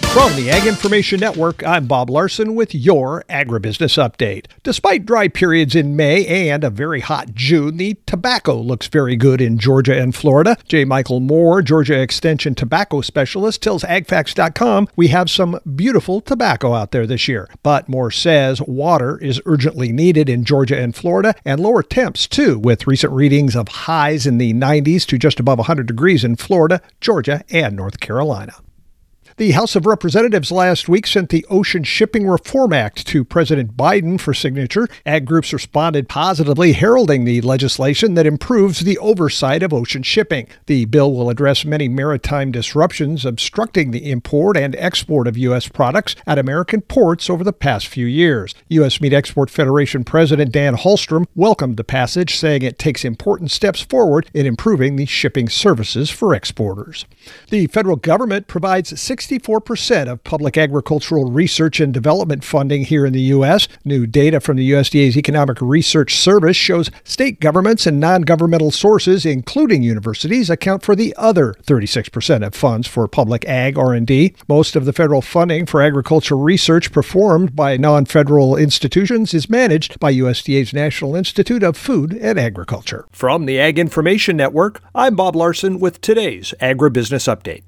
From the Ag Information Network, I'm Bob Larson with your Agribusiness Update. Despite dry periods in May and a very hot June, the tobacco looks very good in Georgia and Florida. J. Michael Moore, Georgia Extension Tobacco Specialist, tells AgFacts.com we have some beautiful tobacco out there this year. But Moore says water is urgently needed in Georgia and Florida, and lower temps too, with recent readings of highs in the 90s to just above 100 degrees in Florida, Georgia, and North Carolina. The House of Representatives last week sent the Ocean Shipping Reform Act to President Biden for signature. Ag groups responded positively, heralding the legislation that improves the oversight of ocean shipping. The bill will address many maritime disruptions obstructing the import and export of U.S. products at American ports over the past few years. U.S. Meat Export Federation President Dan Hallstrom welcomed the passage, saying it takes important steps forward in improving the shipping services for exporters. The federal government provides 64% of public agricultural research and development funding here in the U.S. New data from the USDA's Economic Research Service shows state governments and non-governmental sources, including universities, account for the other 36% of funds for public ag R&D. Most of the federal funding for agricultural research performed by non-federal institutions is managed by USDA's National Institute of Food and Agriculture. From the Ag Information Network, I'm Bob Larson with today's Agribusiness Update.